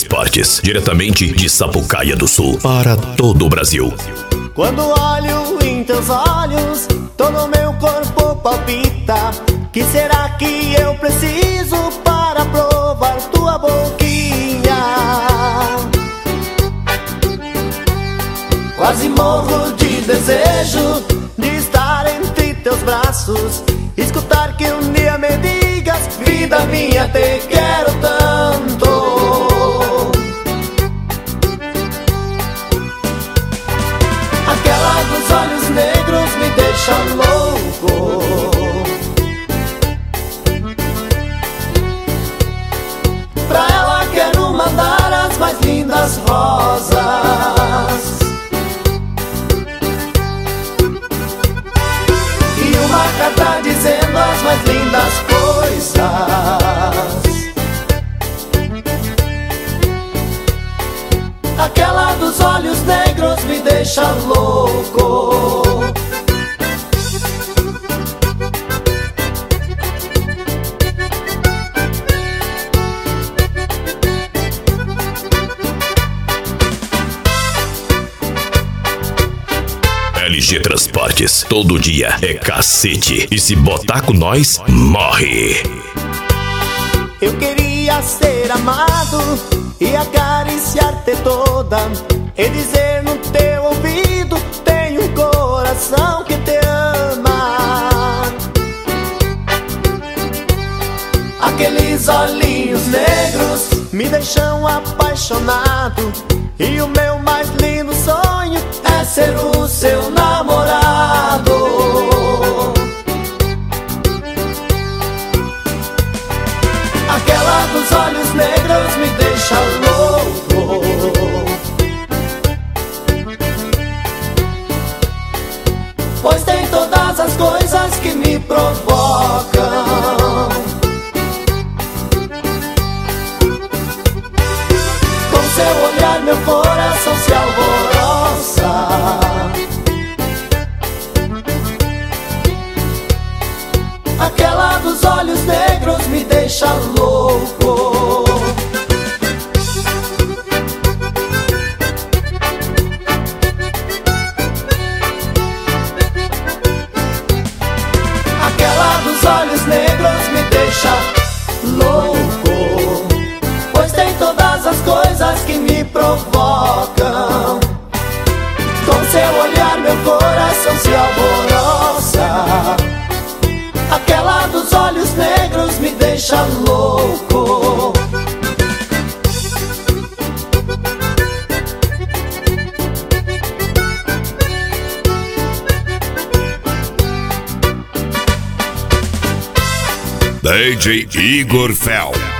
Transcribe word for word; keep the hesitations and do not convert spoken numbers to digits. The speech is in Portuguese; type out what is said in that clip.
Transportes, diretamente de Sapucaia do Sul, para todo o Brasil. Quando olho em teus olhos, todo o meu corpo palpita. Que será que eu preciso para provar tua boquinha? Quase morro de desejo de estar entre teus braços, escutar que um dia me digas: vida minha, te quero tanto. Aquela dos olhos negros me deixa louco. Pra ela quero mandar as mais lindas rosas e uma carta dizendo as mais lindas coisas. Aquela dos olhos negros me deixa louco. L G Transportes, todo dia é cacete. E se botar com nós, morre. Eu queria ser amado e acariciar-te toda, e dizer no teu ouvido: tenho um coração que te ama. Aqueles olhinhos negros me deixam apaixonado, e o meu mais lindo sonho é ser o seu namorado. Aquela dos olhos negros me deixa louco. Pois tem todas as coisas que me provocam. Com seu olhar meu coração se alvoroça. Aquela dos olhos negros me deixa louco. Aquela dos olhos negros me deixa louco. Pois tem todas as coisas que me provocam. Com seu olhar meu coração se alvoroça. Aquela dos olhos negros me deixa louco. D J Igor Fel.